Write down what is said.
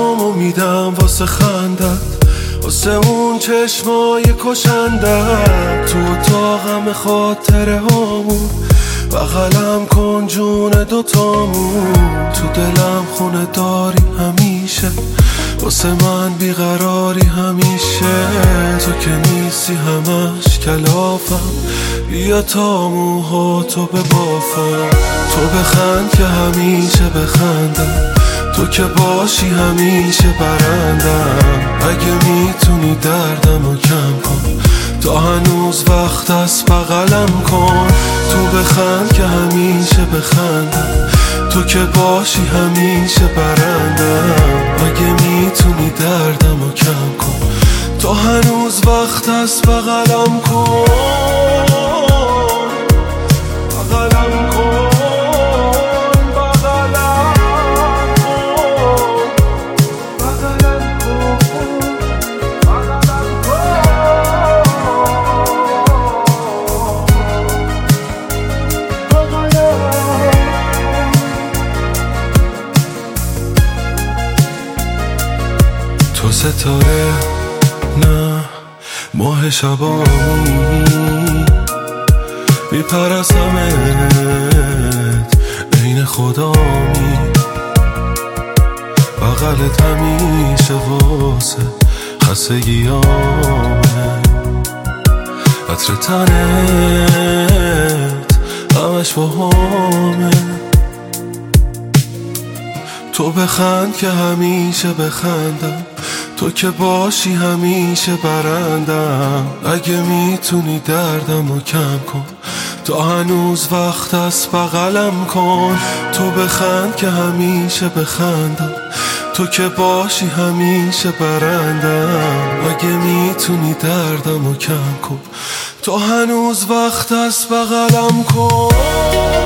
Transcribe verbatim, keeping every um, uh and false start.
جونمو میدم واسه خندت، واسه اون چشمای کشندت. تو اتاقم خاطره هامون بغلم کن جون دوتامون. تو دلم خونه داری همیشه، واسه من بیقراری همیشه. تو که نیستی همش کلافم، بیا تا موهاتو ببافم. تو بخند که همیشه بخندم، تو که باشی همیشه برندم. اگه میتونی دردمو کم کن، تا هنوز وقت است بغلم کن. تو بخند که همیشه بخندم، تو که باشی همیشه برندم. اگه میتونی دردمو کم کن، تا هنوز وقت است بغلم کن. بغلم کن، بغلم کن، بغلم کن، بغلم کن، بغلم. تو ستاره نه ماه شبامی، میپرستمت عین خدامی. بغلت همیشه واسه خستگیامه، عطر تنت همش باهامه. تو بخند که همیشه بخندم، تو که باشی همیشه برندم. اگه میتونی دردمو کم کن، تا هنوز وقت است بغلم کن. تو بخند که همیشه بخندم، تو که باشی همیشه برندم. اگه میتونی دردمو کم کن، تا هنوز وقت است بغلم کن.